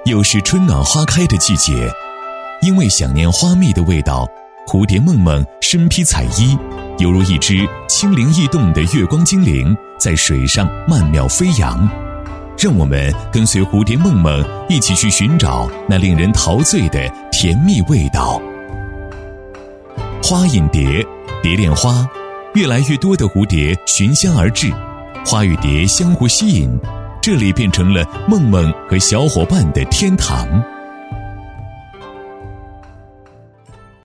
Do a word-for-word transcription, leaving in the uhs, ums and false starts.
又是春暖花开的季节，因为想念花蜜的味道，蝴蝶梦梦身披彩衣，犹如一只轻灵异动的月光精灵，在水上曼妙飞扬。让我们跟随蝴蝶梦梦一起去寻找那令人陶醉的甜蜜味道。花引蝶，蝶恋花，越来越多的蝴蝶寻香而至，花与蝶相互吸引，这里变成了梦梦和小伙伴的天堂。